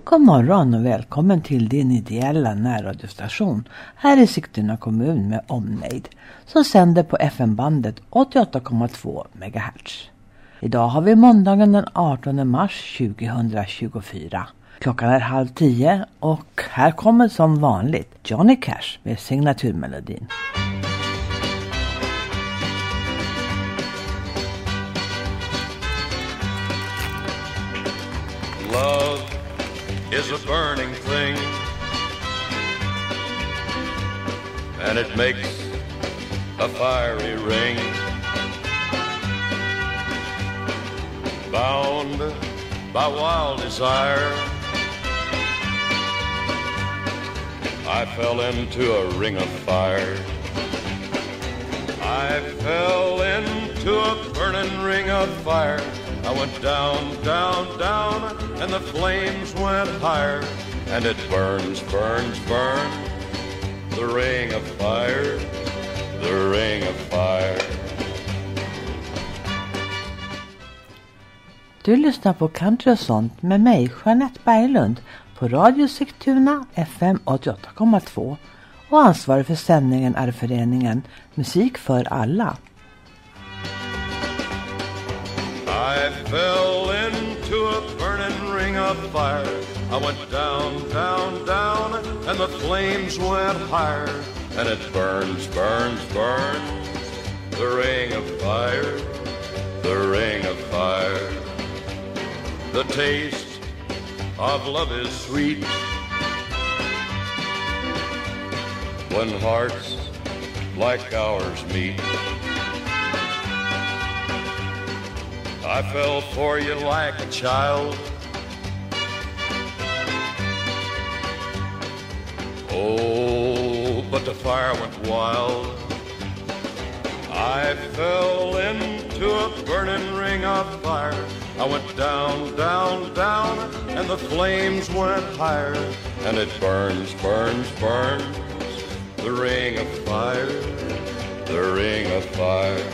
God morgon och välkommen till din ideella närradiostation här i Sigtuna kommun med omnejd som sänder på FM-bandet 88,2 MHz. Idag har vi måndagen den 18 mars 2024. Klockan är 9:30 och här kommer som vanligt Johnny Cash med signaturmelodin. Love is a burning thing, and it makes a fiery ring. Bound by wild desire, I fell into a ring of fire. I fell into a burning ring of fire. I went down, down, down, and the flames went higher. And it burns, burns, burns, the ring of fire, the ring of fire. Du lyssnar på Country och sånt med mig, Jeanette Berglund, på Radio Sigtuna FM 88,2 och ansvarig för sändningen är föreningen Musik för alla. I fell into a burning ring of fire. I went down, down, down, and the flames went higher. And it burns, burns, burns, the ring of fire, the ring of fire. The taste of love is sweet when hearts like ours meet. I fell for you like a child. Oh, but the fire went wild. I fell into a burning ring of fire. I went down, down, down, and the flames went higher. And it burns, burns, burns, the ring of fire, the ring of fire.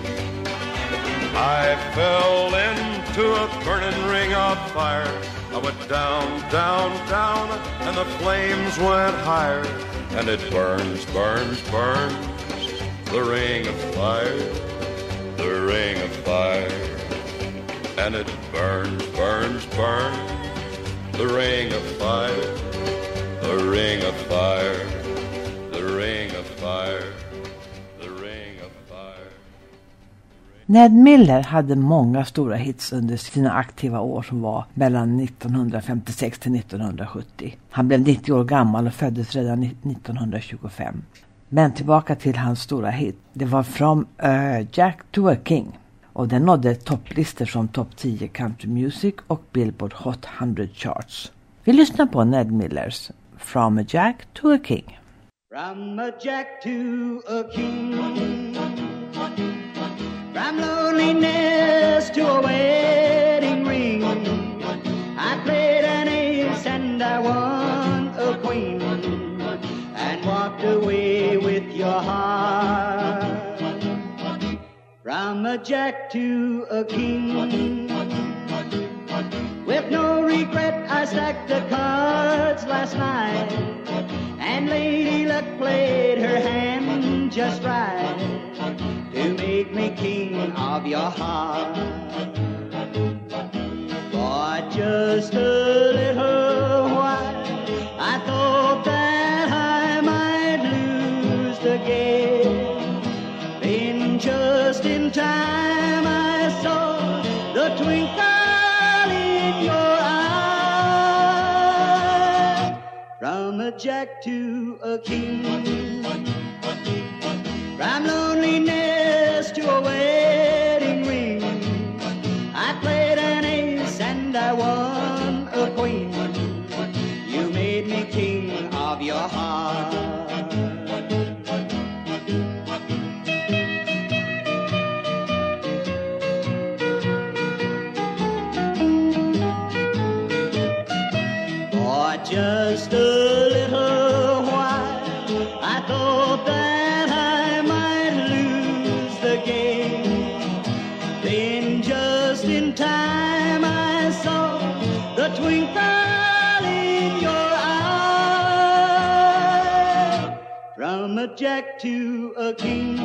I fell into a burning ring of fire. I went down, down, down, and the flames went higher. And it burns, burns, burns, the ring of fire, the ring of fire. And it burns, burns, burns, the ring of fire, the ring of fire, the ring of fire, the ring of fire. Ned Miller hade många stora hits under sina aktiva år som var mellan 1956 till 1970. Han blev 90 år gammal och föddes redan 1925. Men tillbaka till hans stora hit. Det var From a Jack to a King. Och den nådde topplistor som Top 10 Country Music och Billboard Hot 100 Charts. Vi lyssnar på Ned Millers From a Jack to a King. From a Jack to a king, from loneliness to a wedding ring, I played an ace and I won a queen, and walked away with your heart. From a Jack to a king, with no regret I stacked the cards last night, and Lady Luck played her hand just right to make me king of your heart. For just a little while I thought that I might lose the game. Then just in time I saw the twinkle in your eye. From a Jack to a king, from loneliness to a wedding ring, I played an ace and I won a queen. You made me king of your heart. For just a little while I thought that I might lose the game. Then just in time I saw the twinkle a jack to a king.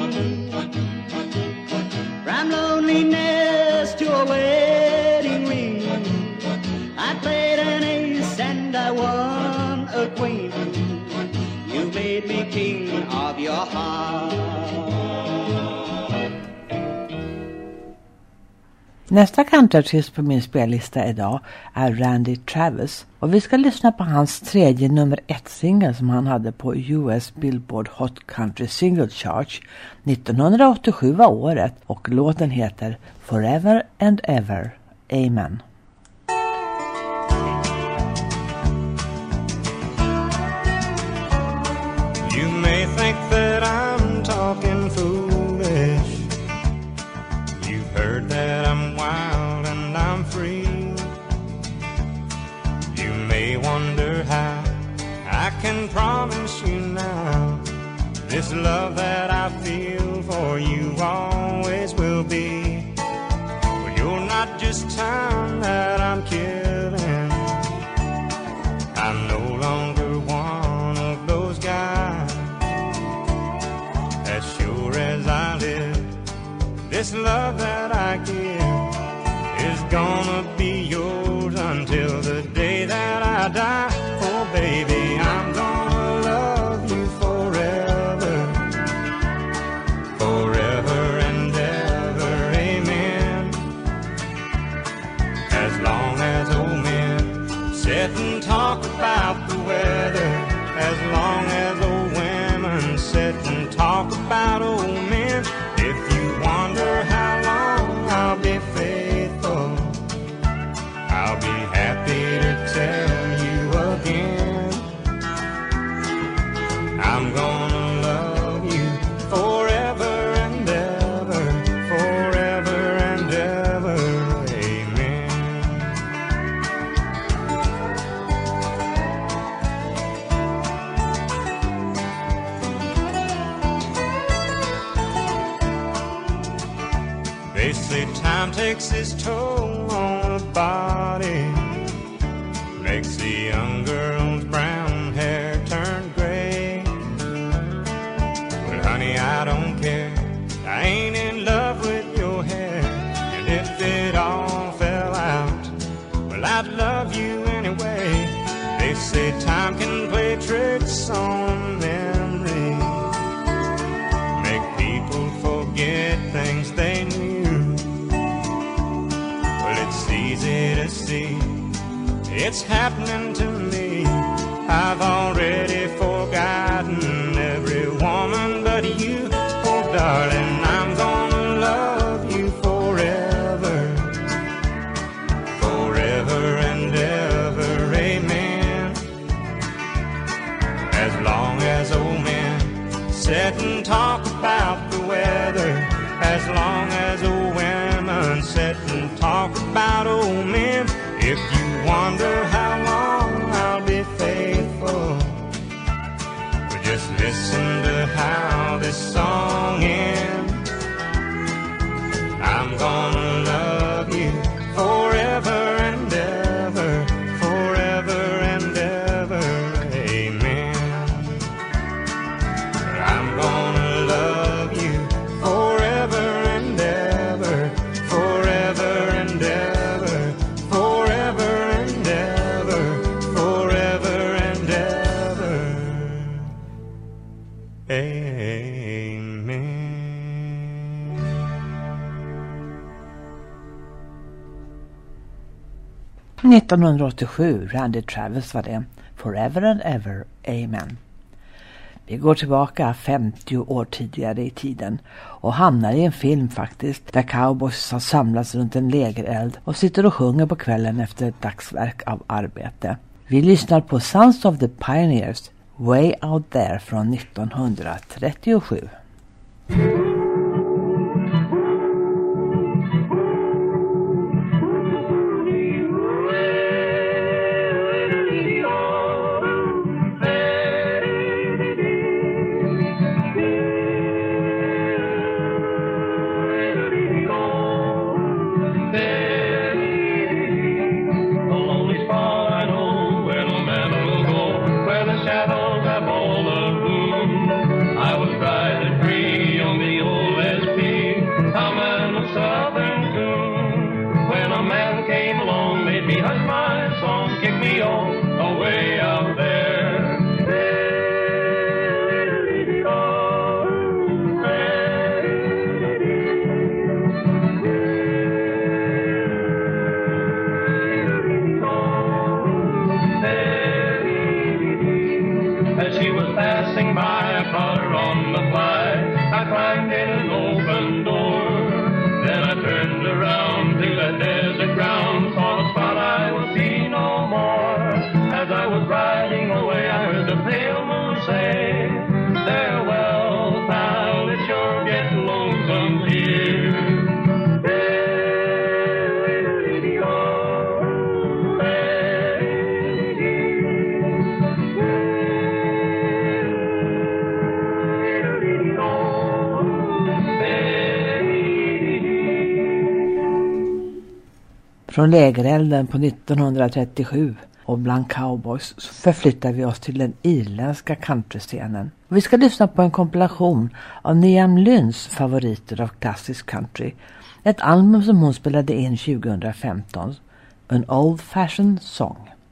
From loneliness to a wedding ring, I played an ace and I won a queen. You made me king of your heart. Nästa countryartist på min spellista idag är Randy Travis och vi ska lyssna på hans tredje nummer 1-singel som han hade på US Billboard Hot Country Single Chart. 1987 var året och låten heter Forever and Ever, Amen. You may think that I'm talking foolish. You've heard that I'm wild and I'm free. You may wonder how I can promise you now this love that I feel for you always will be. Well, you're not just time that I'm killing. I'm no longer one of those guys. As sure as I live, this love that I give is gonna be yours until the day that I die. Oh baby, I'm gonna love you forever, forever and ever, amen. As long as old men sit and talk about the weather, as long as old women sit and talk about old men. If you wonder how long I'll be faithful, I'll be happy to tell you again. I'm gonna love you forever and ever, forever and ever, amen. They say time takes its toll on the body, makes the young girl's brown hair turn gray. But honey, I don't care, I ain't in love with your hair. And if it all fell out, well, I'd love you anyway. They say time can play tricks on memory, make people forget things they knew. It's easy to see, it's happening to me. I've already forgotten every woman but you. Oh darling, I'm gonna love you forever, forever and ever, amen. As long as old men sit and talk about the weather, as long as old women sit and talk about old men. If you wonder how long I'll be faithful, well, just listen to how this song ends. I'm gonna love you forever and ever, forever and ever, amen. I'm gonna love you forever and ever, forever and ever, forever and ever, forever and ever, amen. 1987, Randy Travis var det. Forever and ever, amen. Vi går tillbaka 50 år tidigare i tiden och hamnar i en film faktiskt där cowboys har samlats runt en lägereld och sitter och sjunger på kvällen efter ett dagsverk av arbete. Vi lyssnar på Sons of the Pioneers, Way Out There från 1937. I song, kick me all away out there. As she was passing by, I caught her on the fly. I climbed in an open door. Then I turned around to that desert ground, saw the spot I would see no more. As I was riding away, I heard the pale moon say, farewell, pal, it sure gets lonesome here. Från lägerelden på 1937 och bland cowboys så förflyttar vi oss till den irländska countryscenen. Och vi ska lyssna på en kompilation av Niamh Lynns favoriter av klassisk country. Ett album som hon spelade in 2015, An Old Fashioned Song.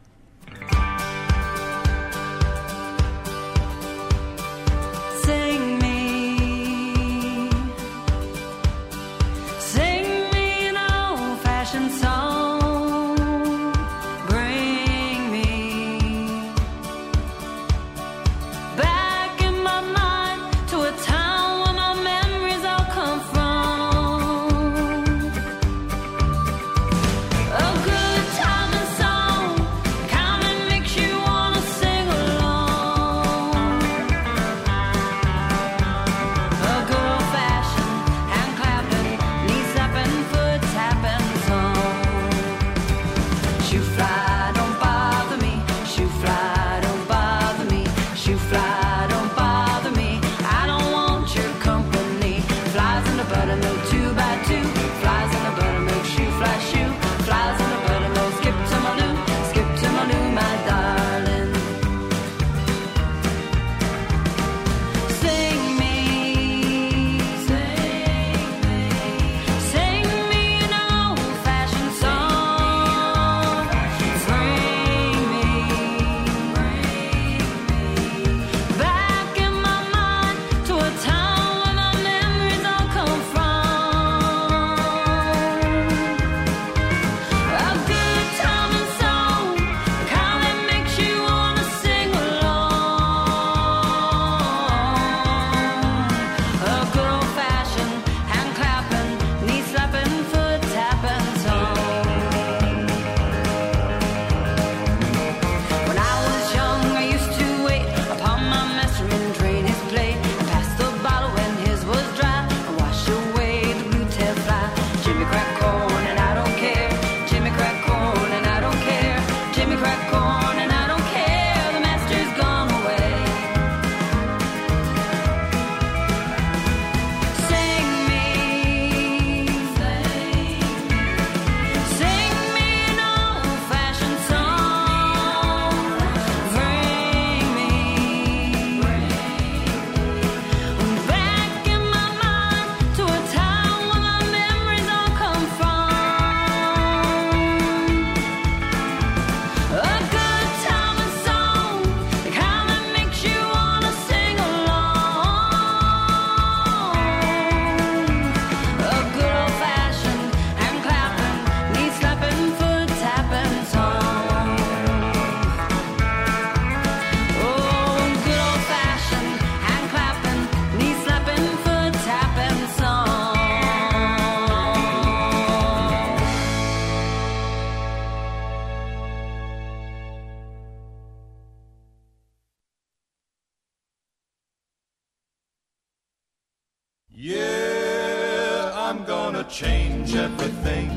Yeah, I'm gonna change everything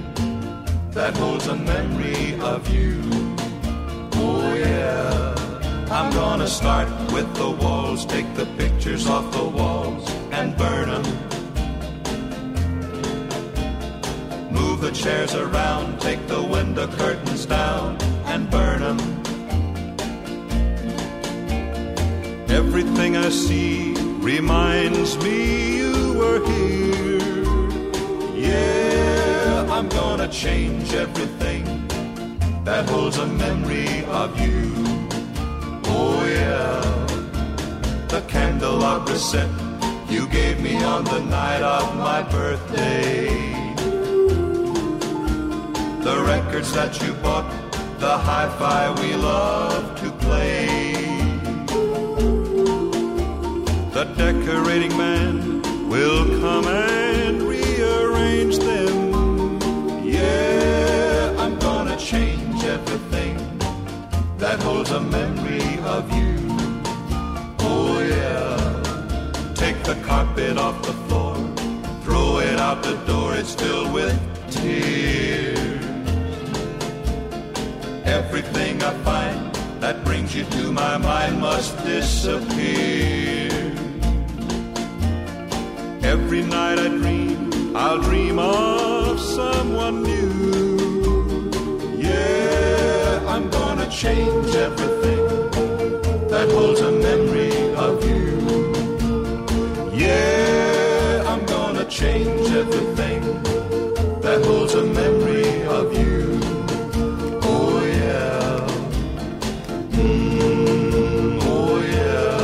that holds a memory of you. Oh yeah, I'm gonna start with the walls, take the pictures off the walls and burn them. Move the chairs around, take the window curtains down and burn them. Everything I see reminds me you were here. Yeah, I'm gonna change everything that holds a memory of you. Oh yeah, the candelabra scent you gave me on the night of my birthday. The records that you bought, the hi-fi we love to play. The decorating man will come and rearrange them. Yeah, I'm gonna change everything that holds a memory of you. Oh yeah, take the carpet off the floor, throw it out the door, it's filled with tears. Everything I find that brings you to my mind must disappear. Every night I dream, I'll dream of someone new. Yeah, I'm gonna change everything that holds a memory of you. Yeah, I'm gonna change everything that holds a memory of you. Oh yeah, oh yeah.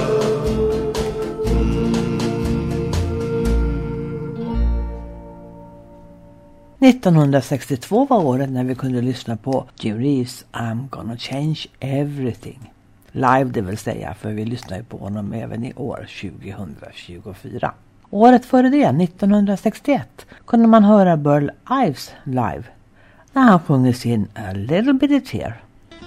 1962 var året när vi kunde lyssna på Jim Reeves I'm gonna change everything. Live, det vill säga, för vi lyssnar ju på honom även i år 2024. Året före det, 1961, kunde man höra Burl Ives live när han sjunger sin A Little Bit of Tear.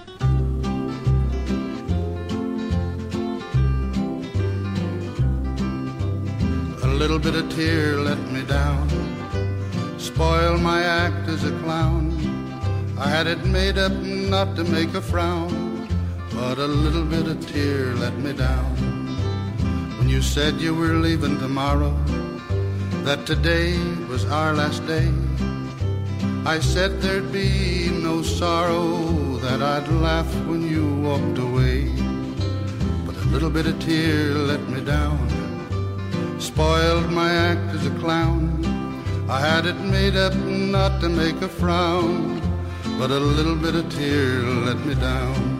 A little bit of tear let me down, spoil my act as a clown. I had it made up not to make a frown, but a little bit of tear let me down. When you said you were leaving tomorrow, that today was our last day, I said there'd be no sorrow, that I'd laugh when you walked away. But a little bit of tear let me down, spoiled my act as a clown. I had it made up not to make a frown, but a little bit of tear let me down.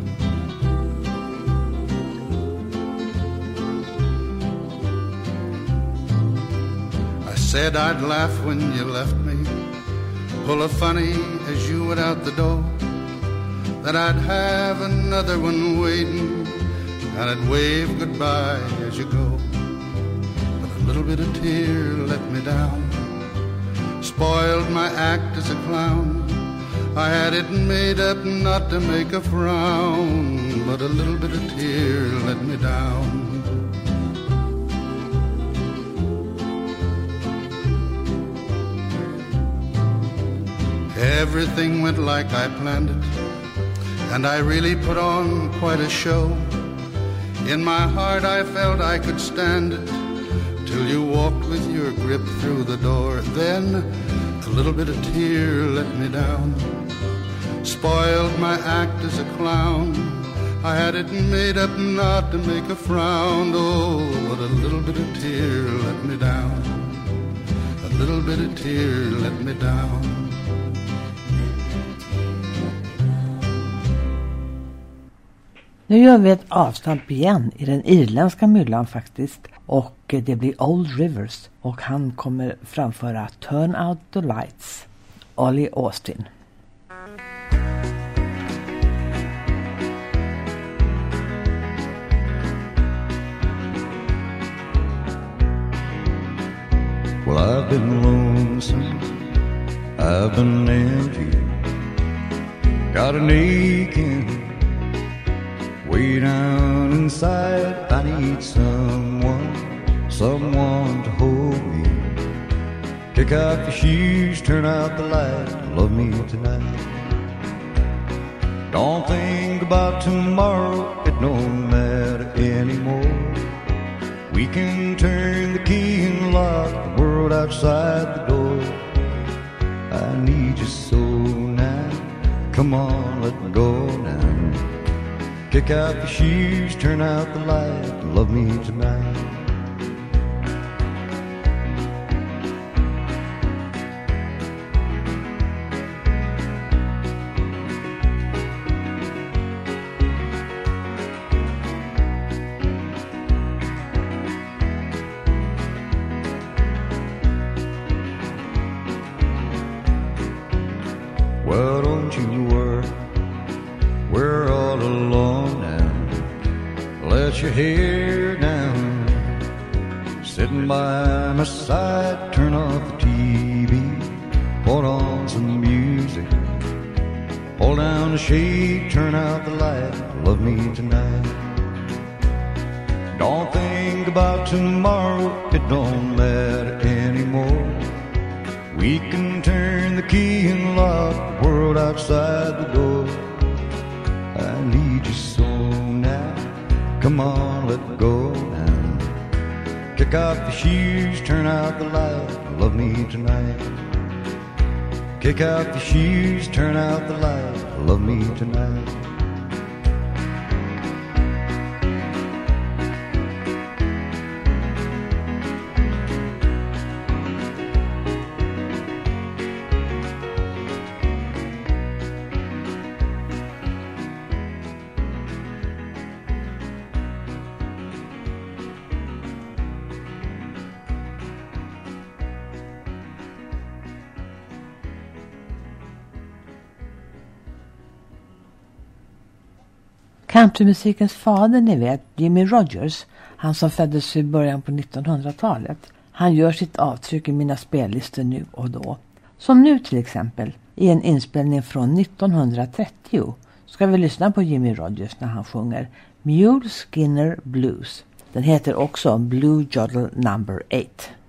I said I'd laugh when you left me, pull a funny as you went out the door, that I'd have another one waiting, and I'd wave goodbye as you go. But a little bit of tear let me down, spoiled my act as a clown. I had it made up not to make a frown, but a little bit of tear let me down. Everything went like I planned it, and I really put on quite a show. In my heart I felt I could stand it, till you walked with your grip through the door. Then a little bit of tear let me down, spoiled my act as a clown. I had it made up not to make a frown. Oh, but a little bit of tear let me down, a little bit of tear let me down. Nu gör vi ett avstamp igen i den irländska myllan faktiskt, och det blir Old Rivers, och han kommer framföra Turn Out the Lights, Ollie Austin. Well, I've been lonesome, I've been empty, got an aching way down inside. I need someone to hold me. Kick out your shoes, turn out the light, love me tonight. Don't think about tomorrow, it don't matter anymore. We can turn the key and lock the world outside the door. I need you so now, come on, let go now. Kick out your shoes, turn out the light, love me tonight. let your hair down, sitting by my side, turn off the TV, put on some music, pull down the shade, turn out the light, love me tonight. Don't think about tomorrow, it don't matter anymore. We can turn the key and lock the world outside the door. I need you so now, come on, let go now. Kick off the shoes, turn out the light, love me tonight. Kick out the shoes, turn out the light, love me tonight. Countrymusikens fader, ni vet, Jimmy Rogers, han som föddes i början på 1900-talet. Han gör sitt avtryck i mina spellistor nu och då. Som nu till exempel, i en inspelning från 1930 ska vi lyssna på Jimmy Rogers när han sjunger Mule Skinner Blues. Den heter också Blue Jodel Number 8.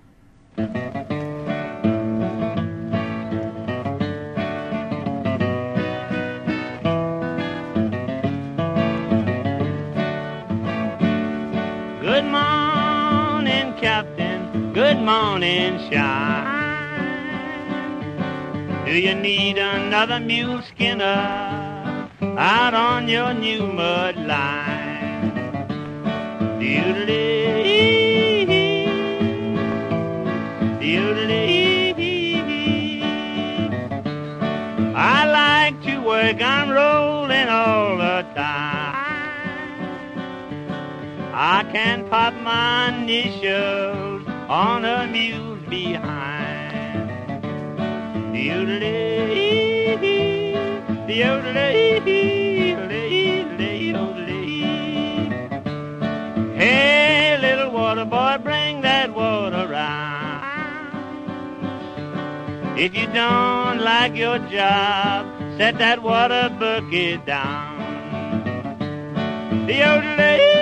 Good morning, Captain. Good morning, Shine. Do you need another mule skinner out on your new mud line? Doodle-dee, doodle-dee. I like to work, I'm rolling all the time. I can pop my initials on a mule's behind. Doodle-dee, doodle-dee, doodle-dee. Hey, little water boy, bring that water round. If you don't like your job, set that water bucket down. Doodle-dee,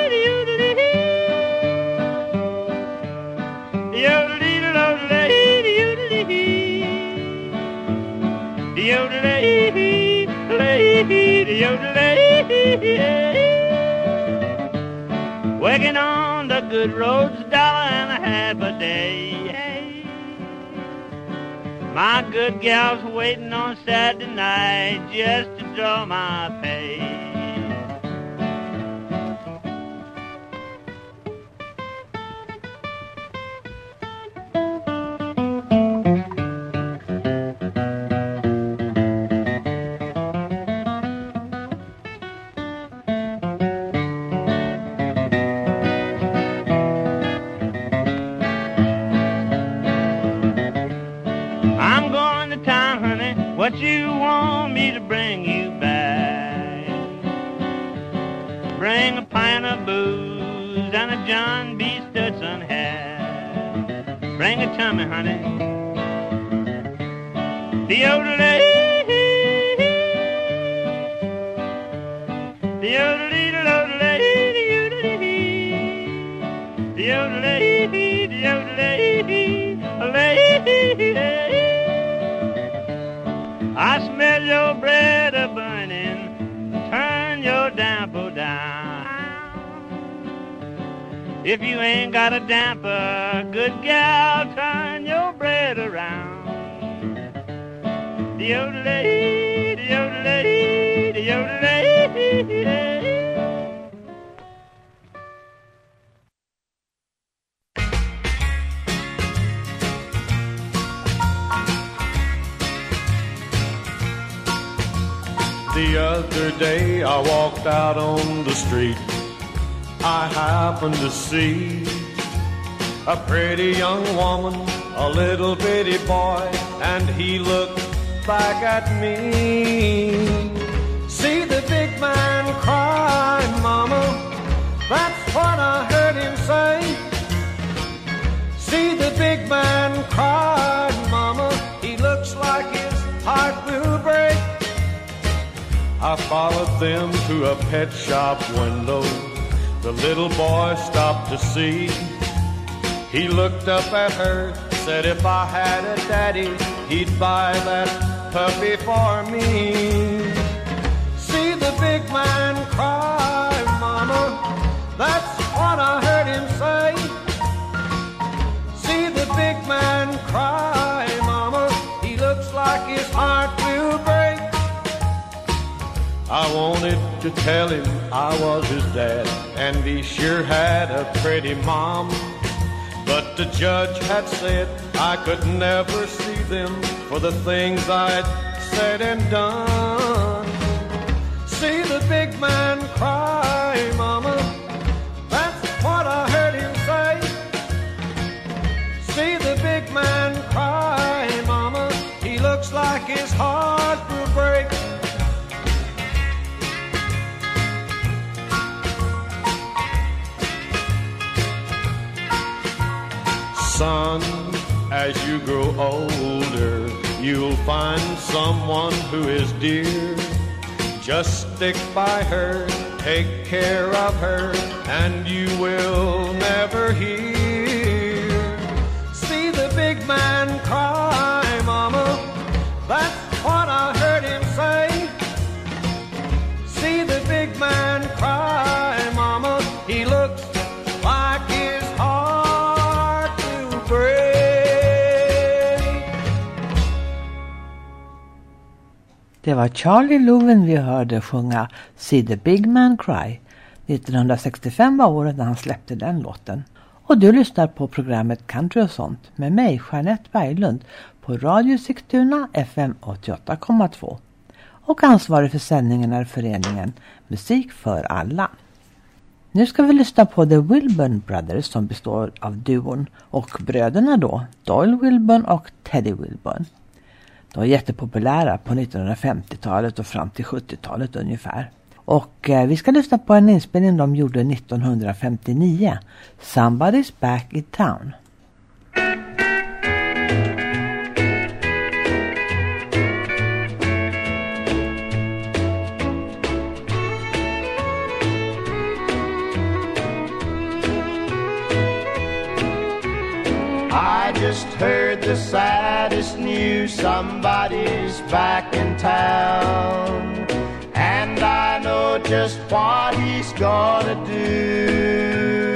working on the good roads, $1.50 a day. My good gal's waiting on Saturday night just to draw my pay. What you want me to bring you back? Bring a pint of booze and a John B. Stetson hat. Bring a tummy, honey. Deodorant, deodorant, deodorant, deodorant. I smell your bread a-burning, turn your damper down. If you ain't got a damper, good gal, turn your bread around. Deodorant, deodorant, deodorant. The other day I walked out on the street. I happened to see a pretty young woman, a little bitty boy, and he looked back at me. See the big man cry, mama, that's what man cried, Mama, he looks like his heart will break. I followed them to a pet shop window. The little boy stopped to see. He looked up at her, said if I had a daddy, he'd buy that puppy for me. See the big man cry, Mama, that's what I heard him say. See the big man cry, Mama, he looks like his heart will break. I wanted to tell him I was his dad, and he sure had a pretty mom. But the judge had said I could never see them for the things I'd said and done. See the big man cry, Mama, that's what I heard him say. See the big man cry, Mama, he looks like his heart will break. Son, as you grow older, you'll find someone who is dear. Just stick by her, take care of her, and you will never hear. See the big man cry, Mama, that's what I heard him say. See the big man cry, Mama, he looks like his heart will break. Det var Charlie Louvin vi hörde sjunga See the Big Man Cry. 1965 var året när han släppte den låten. Och du lyssnar på programmet Country och sånt med mig, Jeanette Berglund, på Radio Sigtuna FM 88,2. Och ansvarig för sändningen är föreningen Musik för alla. Nu ska vi lyssna på The Wilburn Brothers som består av duon och bröderna då, Doyle Wilburn och Teddy Wilburn. De var jättepopulära på 1950-talet och fram till 70-talet ungefär. Och vi ska lyssna på en inspelning de gjorde 1959, Somebody's Back in Town. I just heard the saddest news, somebody's back in town. And I know just what he's gonna do.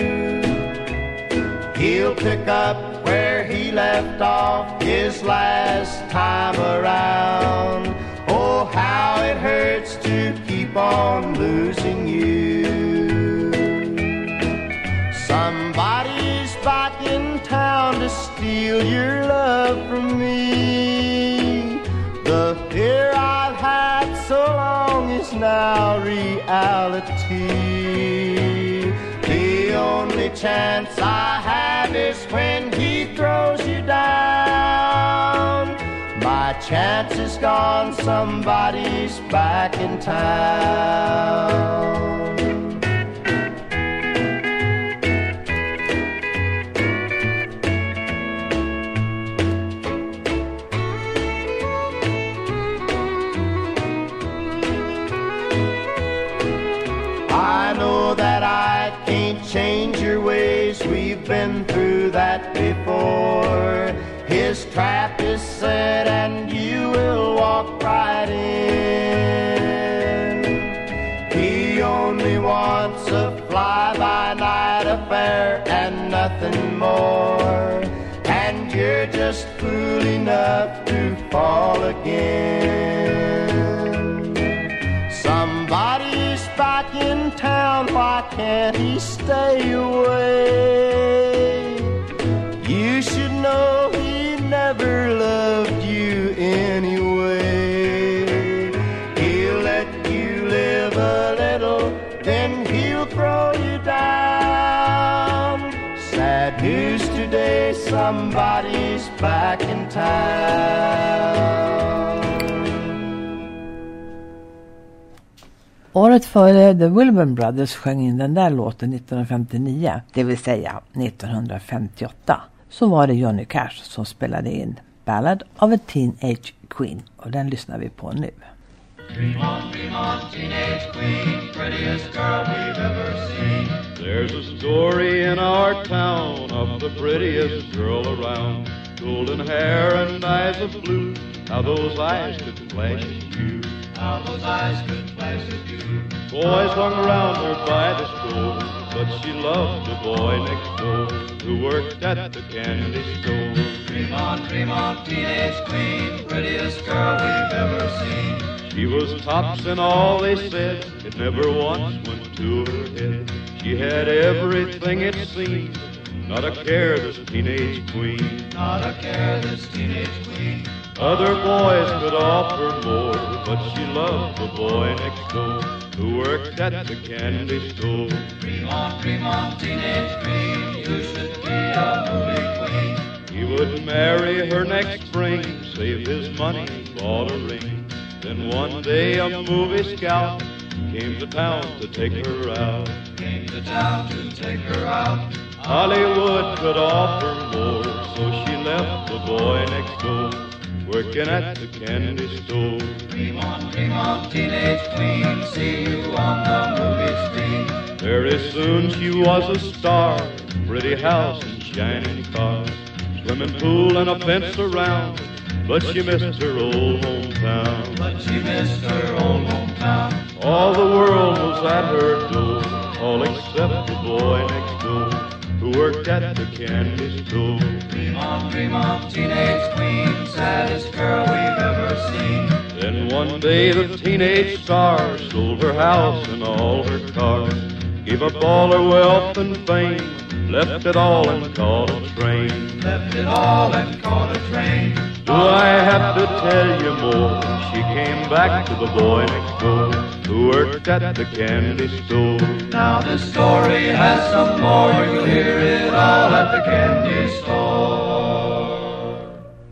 He'll pick up where he left off his last time around. Oh, how it hurts to keep on losing you. Somebody's back in town to steal your love from me. The fear I've had so long is now reality. The only chance I have is when he throws you down. My chance is gone, somebody's back in town. I know that I can't change your ways, we've been through that before. His trap is set and you will walk right in. He only wants a fly-by-night affair and nothing more. And you're just fool enough to fall again. Somebody's back in town, why can't he stay away? You should know he never loved you anyway. He'll let you live a little, then he'll throw you down. Sad news today, somebody's back in town. Året före The Wilburn Brothers sjöng in den där låten 1959, det vill säga 1958. så var det Johnny Cash som spelade in Ballad of a Teenage Queen, och den lyssnar vi på nu. Dream on, teenage queen, prettiest girl we've ever seen. There's a story in our town of the prettiest girl around. Golden hair and eyes of blue, how those eyes could flash at you. How those eyes could flash at you. Boys hung around her by the store, but she loved the boy next door who worked at the candy store. Dream on, teenage queen, prettiest girl we've ever seen. She was tops in all they said, it never once went to her head. She had everything it seemed, not a care, this teenage queen. Not a care, this teenage queen. Other boys could offer more, but she loved the boy next door who worked at the candy store. Dream on, teenage queen, you should be a movie queen. He would marry her next spring, save his money, bought a ring. Then one day a movie scout came to town to take her out. Came to town to take her out. Hollywood could offer more, so she left the boy next door, working at the candy store. Dream on, teenage queen, see you on the movie screen. Very soon she was a star, pretty house and shining cars, swimming pool and a fence around. But she missed her old hometown. But she missed her old hometown. All the world was at her door, all except the boy next door who worked at the candy store. Dream on, teenage queen, saddest girl we've ever seen. Then one day the teenage star sold her house and all her cars, gave up all her wealth and fame, left it all and caught a train. Left it all and caught a train. Do I have to tell you more? She came back to the boy next door who worked at the candy store. Now the story has some more, you'll hear it all at the candy store.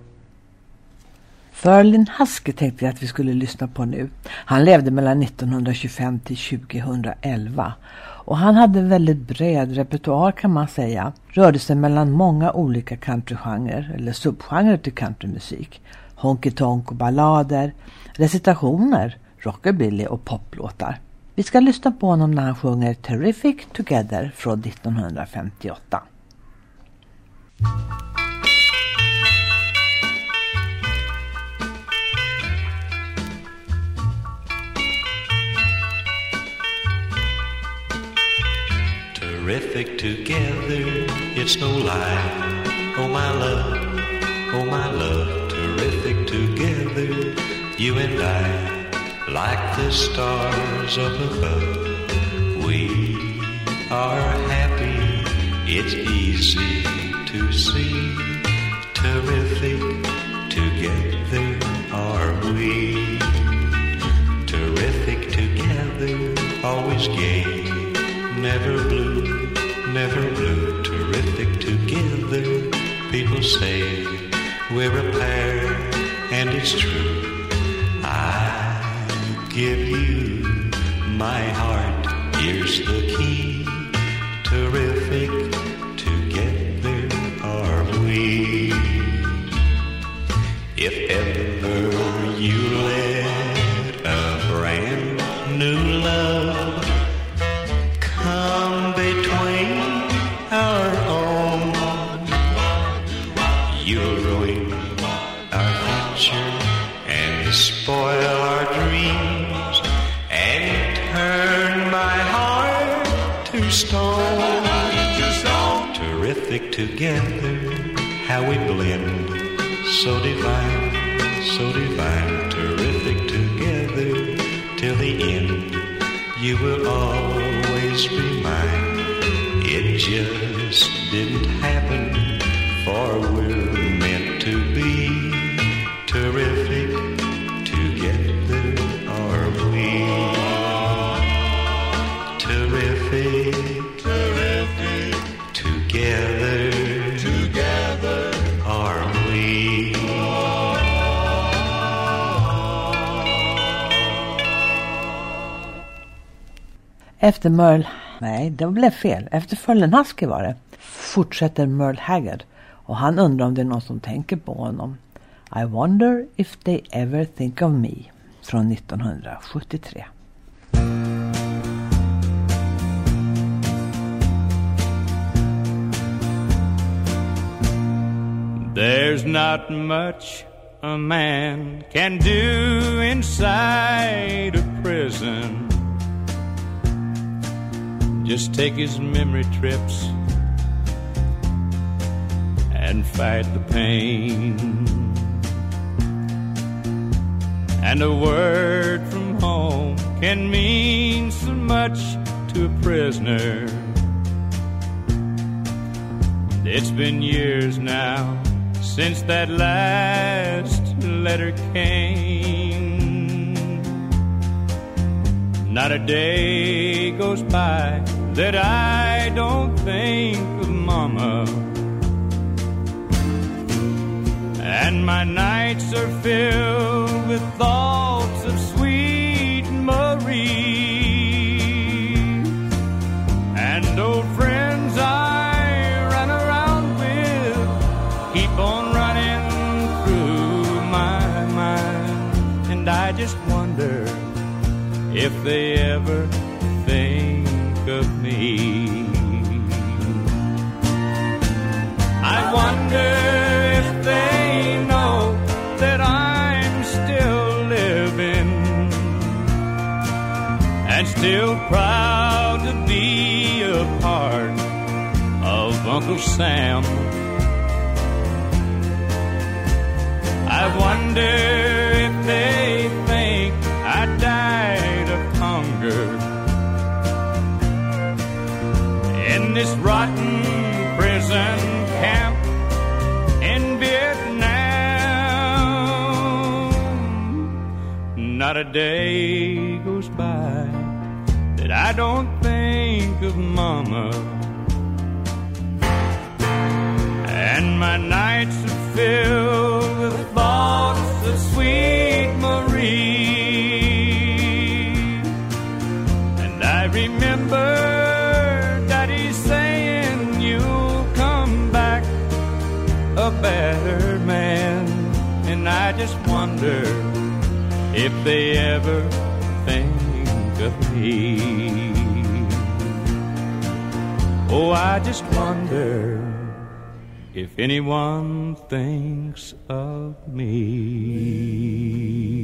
Ferlin Husky tänkte jag att vi skulle lyssna på nu. Han levde mellan 1925 till 2011. Och han hade väldigt bred repertoar kan man säga. Rörde sig mellan många olika countrygenrer eller subgenrer till countrymusik. Honky-tonk och ballader, recitationer, rockabilly och poplåtar. Vi ska lyssna på honom när han sjunger Terrific Together från 1958. Terrific together, it's no lie. Oh my love, terrific together, you and I, like the stars up above. We are happy, it's easy to see. Terrific together are we. Terrific together, always gay, never blue, terrific together. People say we're a pair, and it's true. I give you my heart, here's the key. Terrific together are we. If ever you let a brand new love come between our own, you'll ruin our future and spoil our dreams and turn my heart to stone. Terrific together, how we blend, so divine, terrific together till the end. You will always be mine. It just didn't happen, for we're meant to be. Terrific together are we. Terrific together are we. Efter Merle... Nej, det blev fel. Efter Ferlin Husky var det. Fortsätter Merle Haggard. Och han undrar om det är någon som tänker på honom. I wonder if they ever think of me från 1973. There's not much a man can do inside a prison. Just take his memory trips and fight the pain. And a word from home can mean so much to a prisoner. It's been years now since that last letter came. Not a day goes by that I don't think of Mama. And my nights are filled with thoughts of sweet Marie. And old friends I run around with keep on running through my mind. And I just wonder if they ever think of me. I wonder if they know that I'm still living and still proud to be a part of Uncle Sam. I wonder if they think I died of hunger in this rotten prison camp in Vietnam. Not a day goes by that I don't think of Mama. And my nights are filled with thoughts of sweet Marie. And I remember a better man, and I just wonder if they ever think of me. Oh, I just wonder if anyone thinks of me.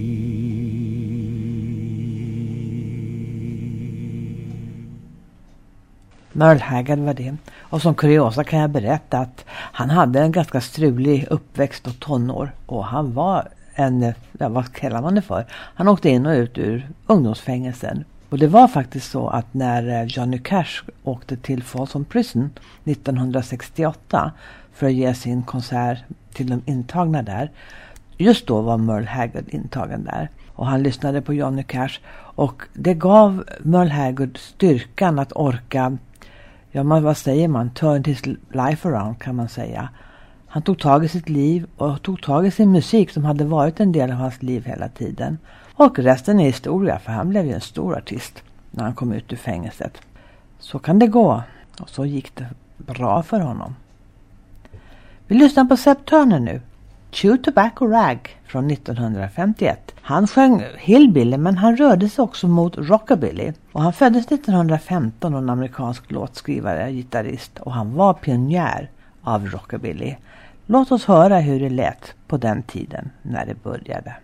Merle Haggard var det. Och som kuriosa kan jag berätta att han hade en ganska strulig uppväxt och tonår. Och han var vad kallar man det för? Han åkte in och ut ur ungdomsfängelsen. Och det var faktiskt så att när Johnny Cash åkte till Folsom Prison 1968 för att ge sin konsert till de intagna där. Just då var Merle Haggard intagen där. Och han lyssnade på Johnny Cash. Och det gav Merle Haggard styrkan att orka, vad säger man? Turn his life around kan man säga. Han tog tag i sitt liv och tog tag i sin musik som hade varit en del av hans liv hela tiden. Och resten är historia, för han blev ju en stor artist när han kom ut ur fängelset. Så kan det gå. Och så gick det bra för honom. Vi lyssnar på Seb Turner nu. Chew Tobacco Rag från 1951. Han sjöng hillbilly, men han rörde sig också mot rockabilly. Och han föddes 1915 och en amerikansk låtskrivare, gitarrist, och han var pionjär av rockabilly. Låt oss höra hur det lät på den tiden när det började.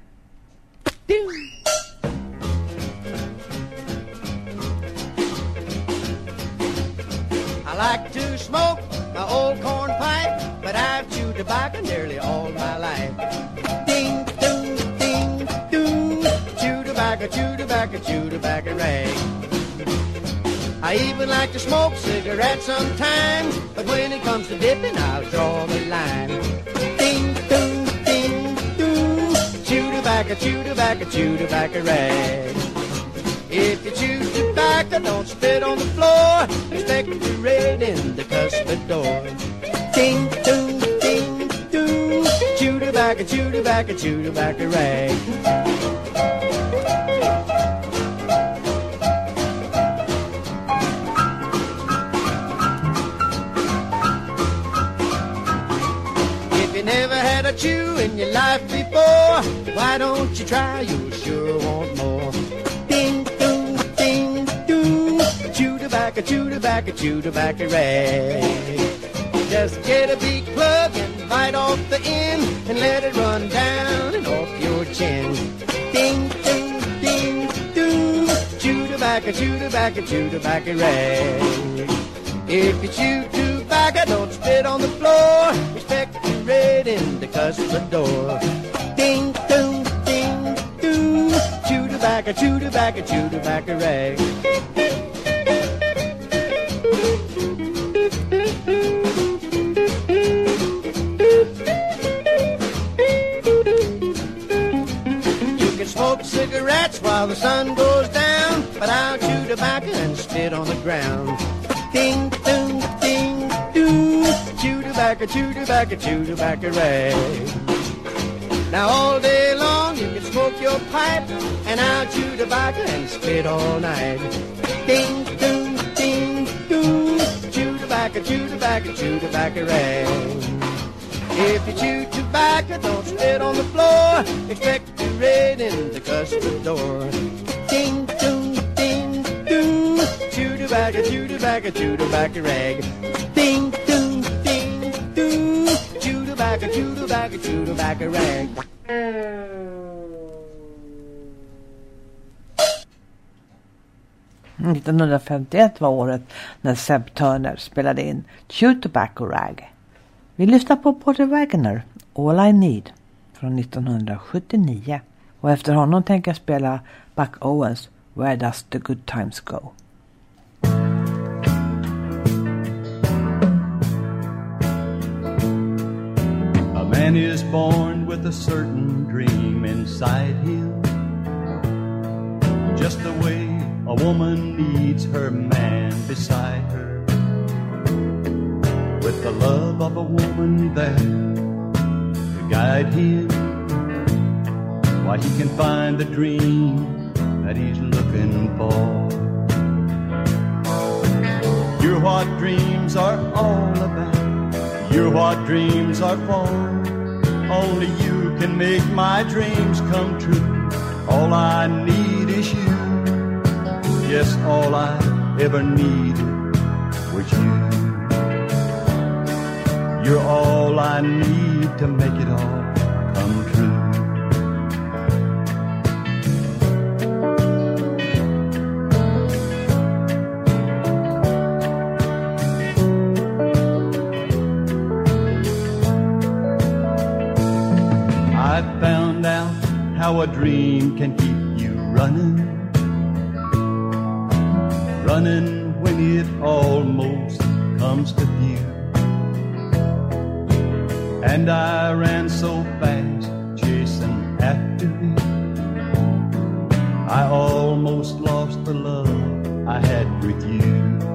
I like to smoke my old corn pipe, but I've chewed tobacco nearly all my life. Ding, ding, ding, ding. Chew tobacco, chew tobacco, chew tobacco rag. I even like to smoke cigarettes sometimes, but when it comes to dipping, I'll draw the line. Ding, ding, ding, ding. Chew tobacco, chew tobacco, chew tobacco rag. If you chew tobacco, don't spit on the floor. Expect to read in the cuspidor. Ding, ding, ding, ding. Chew tobacco, chew tobacco, chew tobacco rag. got you in your life before. Why don't you try? You'll sure want more. Ding, doom, ding, doom. Chew tobacco, chew tobacco, chew tobacco rag. Just get a big plug and bite off the end and let it run down and off your chin. Ding, doom, ding, doom. Chew tobacco, chew tobacco, chew tobacco rag. If you chew tobacco, don't spit on the floor. Expect to read in the customer door. Ding, doom, ding, doom. Chew tobacco, chew tobacco, chew tobacco rag. You can smoke cigarettes while the sun goes down, but I'll chew tobacco and spit on the ground. Ding, doom, ding, doom. Chew tobacco, chew tobacco, chew tobacco rag. Now all day long you can smoke your pipe, and I'll chew tobacco and spit all night. Ding, doom, ding, doom. Chew tobacco, chew tobacco, chew tobacco rag. If you chew tobacco, don't spit on the floor. Expect to read in the customer door. Ding, doom, ding, doom. Chew tobacco, chew tobacco, chew tobacco rag. Ding, doom, ding, doom. Chew tobacco, chew tobacco, chew tobacco rag. 1951 var året när Seb Turner spelade in Chew Tobacco Rag. Vi lyssnar på Porter Wagoner, All I Need, från 1979. Och efter honom tänker jag spela Buck Owens, Where Does the Good Times Go? A man is born with a certain dream inside him, just the way a woman needs her man beside her, with the love of a woman there to guide him, while he can find the dream that he's looking for. You're what dreams are all about. You're what dreams are for. Only you can make my dreams come true. All I need is you. Yes, all I ever needed was you. You're all I need to make it all come true. I found out how a dream can keep you running, running when it almost comes to view. And I ran so fast, chasing after it, I almost lost the love I had with you.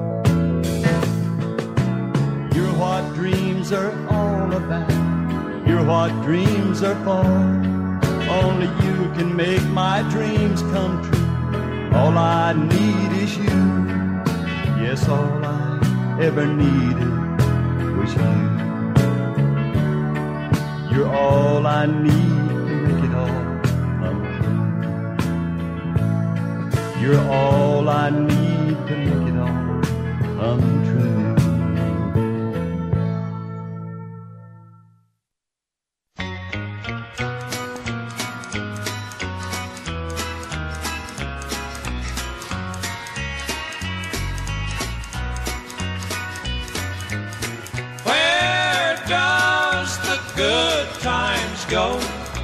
You're what dreams are all about. You're what dreams are for. Only you can make my dreams come true. All I need is you. Yes, all I ever needed was you. You're all I need to make it all come true. You're all I need to make it all come true. Go?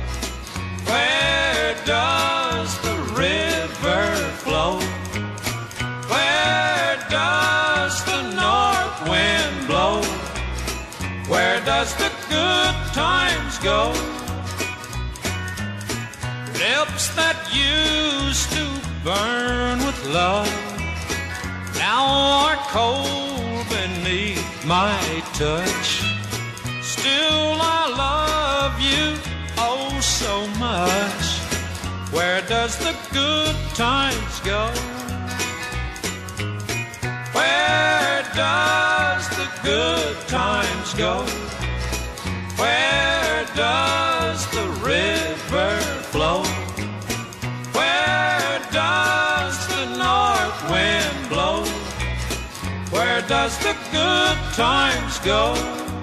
Where does the river flow? Where does the north wind blow? Where does the good times go? Lips that used to burn with love now are cold beneath my touch. Still I love you oh so much. Where does the good times go? Where does the good times go? Where does Where does the good times go?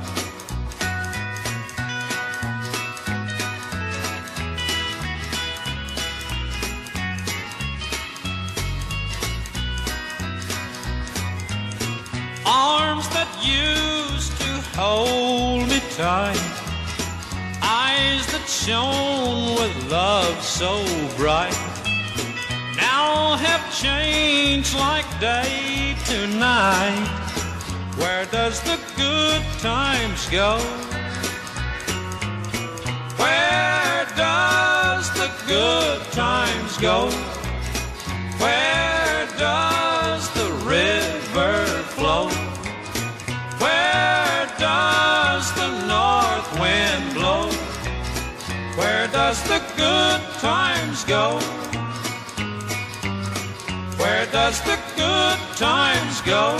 Arms that used to hold me tight, eyes that shone with love so bright, now have changed like day to night. Where does the good times go? Where does the good times go? Where does the river flow? Where does the north wind blow? Where does the good times go? Where does the good times go?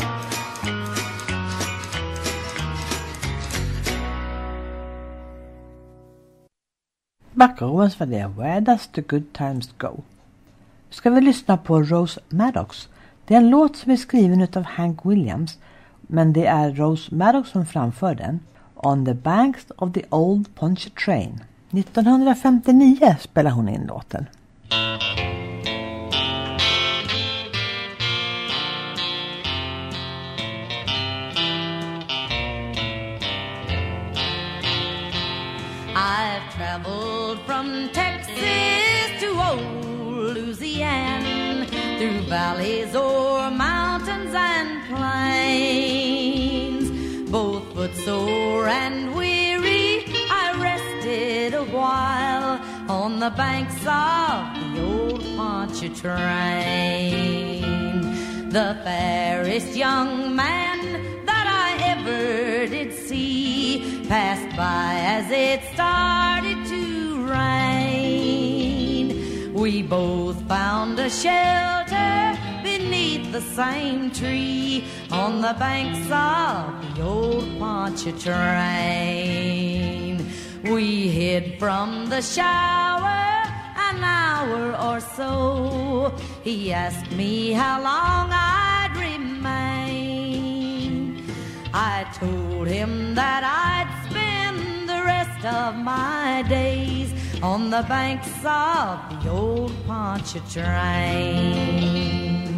Buck Owens var det. Where does the good times go? Ska vi lyssna på Rose Maddox. Det är en låt som är skriven utav Hank Williams, men det är Rose Maddox som framför den. On the banks of the old Pontchartrain. 1959 spelar hon in låten. I've traveled from Texas to old Louisiana, through valleys o'er mountains and plains. Both footsore and weary, I rested a while on the banks of the old Pontchartrain. The fairest young man that I ever did see passed by as it started to rain. We both found a shelter beneath the same tree on the banks of the old Pontchartrain. We hid from the shower an hour or so. He asked me how long I'd remain. I told him that I'd spend the rest of my days on the banks of the old Pontchartrain.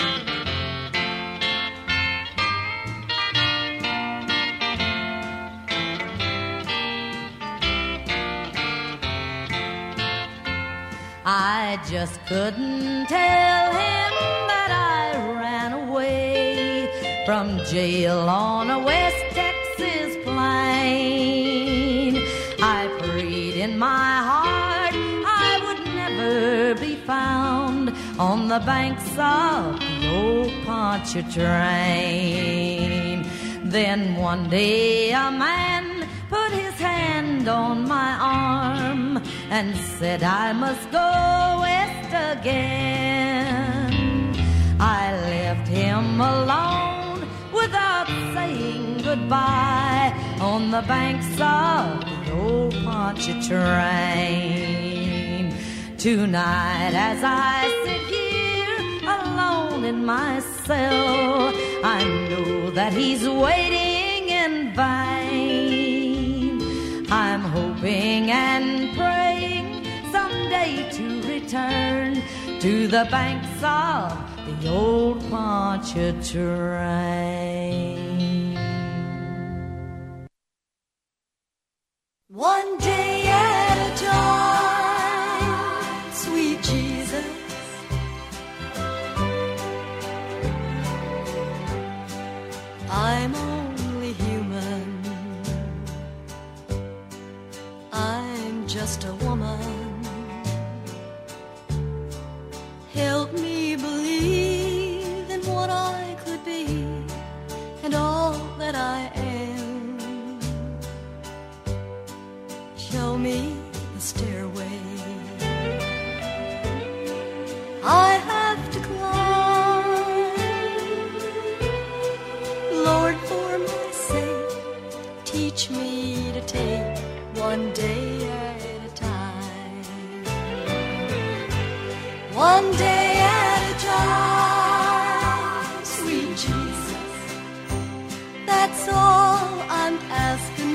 I just couldn't tell him that I ran away from jail on a West Texas plain. I prayed in my heart I would never be found on the banks of the old Pontchartrain. Then one day a man put his hand on my arm and said I must go west again. I left him alone without saying goodbye on the banks of the old Pontchartrain. Tonight as I sit here alone in my cell, I know that he's waiting in vain. I'm hoping and praying someday to return to the banks of the old Pontchartrain. One day at a time, sweet Jesus, I'm only human. I'm just a woman. Help me believe in what I could be and all that I am. Show me the stairway I have to climb, Lord, for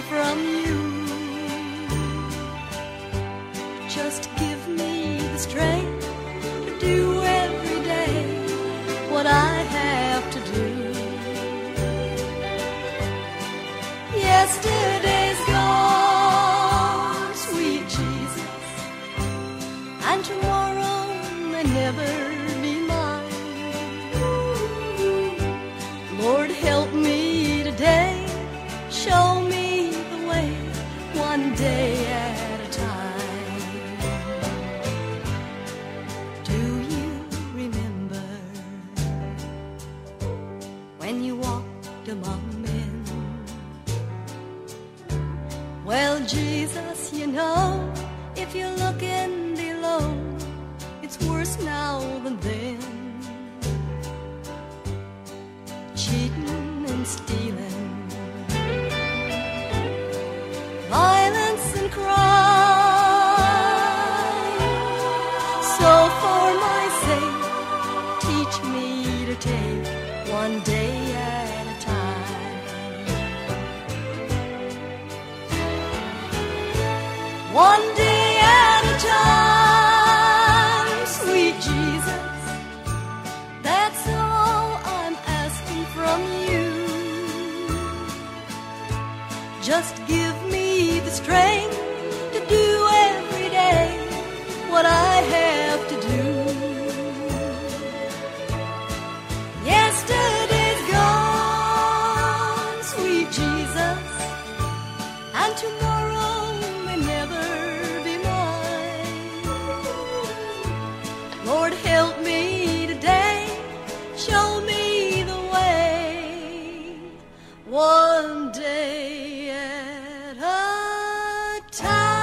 from you. Just give me the strength to do every day what I have to do. Yesterday's gone, sweet Jesus, and tomorrow may never be mine. Lord, help me today, show me the way, one day at a time. Do you remember when you walked among men? Well, Jesus, you know, if you're looking below, it's worse now than then. Cheating and stealing, violence and crime. So for my sake, teach me to take one day at a time. One day at a time, sweet Jesus, that's all I'm asking from you. Just give me the strength to do every day what I have to do. Yesterday's gone, sweet Jesus, and tomorrow may never be mine. Lord, help me today, show me the way, one day at a time.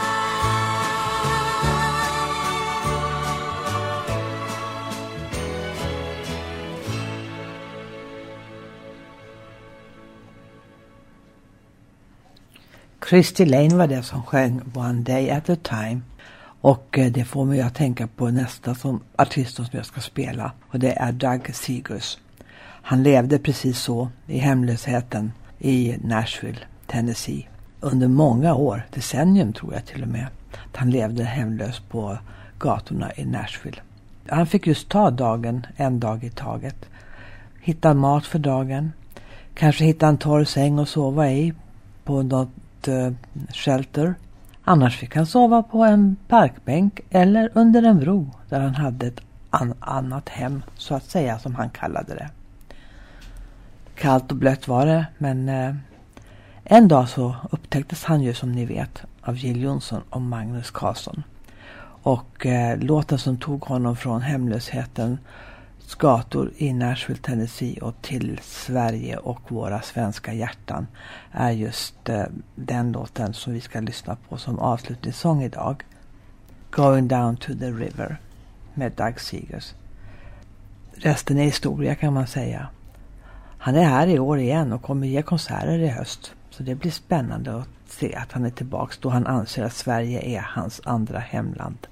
Christy Lane var det som sjöng One Day at a Time. Och det får mig att tänka på nästa artist som jag ska spela. Och det är Doug Seegers. Han levde precis så i hemlösheten i Nashville, Tennessee. Under många år, decennium tror jag till och med. Att han levde hemlös på gatorna i Nashville. Han fick just ta dagen, en dag i taget. Hitta mat för dagen. Kanske hitta en torr säng och sova i på något shelter. Annars fick han sova på en parkbänk eller under en bro där han hade ett annat hem, så att säga, som han kallade det. Kallt och blött var det, men en dag så upptäcktes han ju, som ni vet, av Jill Johnson och Magnus Carlsson. Och låten som tog honom från hemlöshetens gator i Nashville, Tennessee och till Sverige och våra svenska hjärtan är just den låten som vi ska lyssna på som avslutningssång idag. Going Down to the River med Doug Seegers. Resten är historia, kan man säga. Han är här i år igen och kommer ge konserter i höst. Så det blir spännande att se att han är tillbaka då han anser att Sverige är hans andra hemland.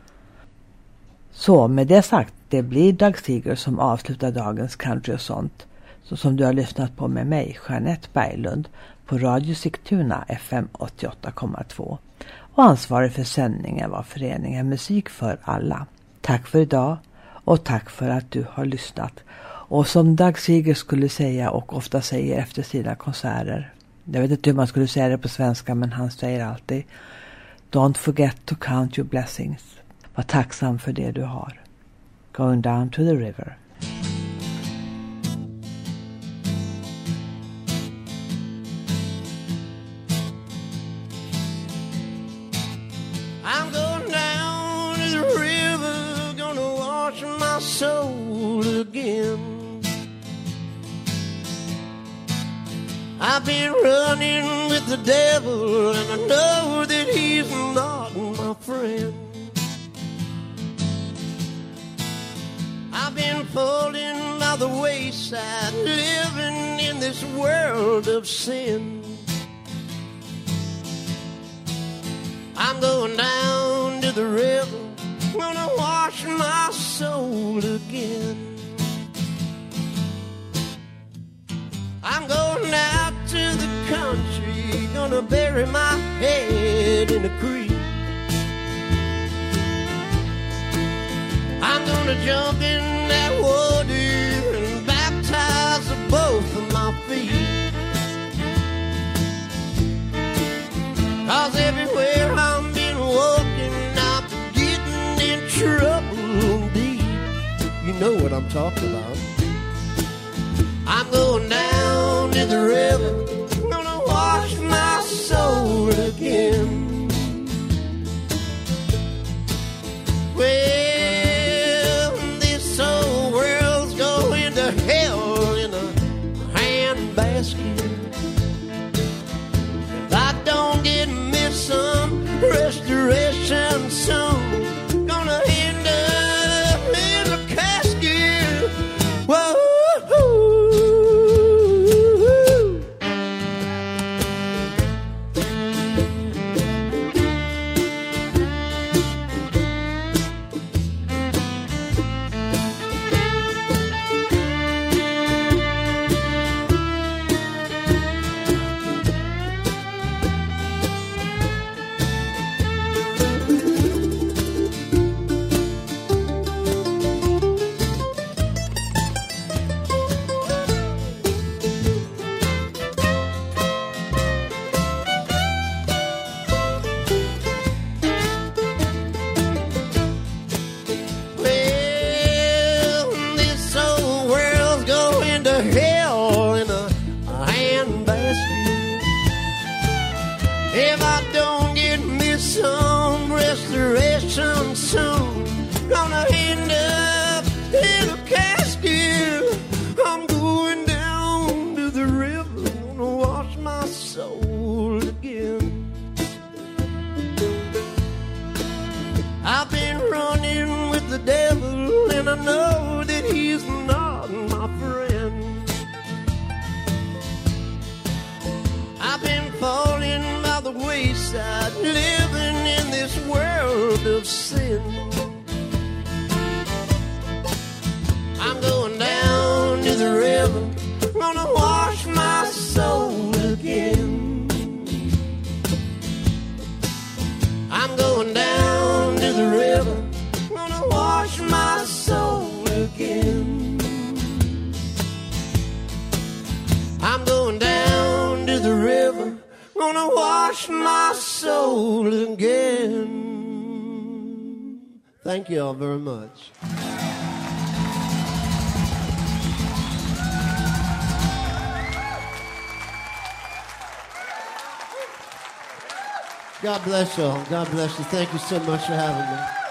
Så med det sagt, det blir Doug Seegers som avslutar dagens country och sånt. Så som du har lyssnat på med mig, Jeanette Berglund, på Radio Sigtuna FM 88,2. Och ansvarig för sändningen var föreningen Musik för alla. Tack för idag och tack för att du har lyssnat. Och som Doug Seegers skulle säga och ofta säger efter sina konserter. Jag vet inte hur man skulle säga det på svenska, men han säger alltid: Don't forget to count your blessings. Var tacksam för det du har. Going down to the river. I'm going down to the river, gonna wash my soul again. I've been running with the devil, and I know that he's not my friend. I've been falling by the wayside, living in this world of sin. I'm going down to the river, gonna wash my soul again. I'm going out to the country, gonna bury my head in the creek. I'm gonna jump in that water and baptize both of my feet. 'Cause everywhere I'm been walking, I'm getting in trouble deep. You know what I'm talking about. I'm going down to the river, gonna wash my soul again. Well, this whole world's going to hell in a handbasket. If I don't get me some restoration soon, gonna end up in a casket. Whoa. If I don't get me some restoration soon, gonna end up in a casket. I'm going down to the river, gonna wash my soul again. I've been running with the devil, and I know that he's not my friend. I've been falling by the wayside, living in this world of sin. I'm going down to the river, gonna wash my soul again. I'm going down to the river, gonna wash my soul again. I'm going down to the river, gonna wash my soul again. Thank you all very much. God bless y'all. God bless you. Thank you so much for having me.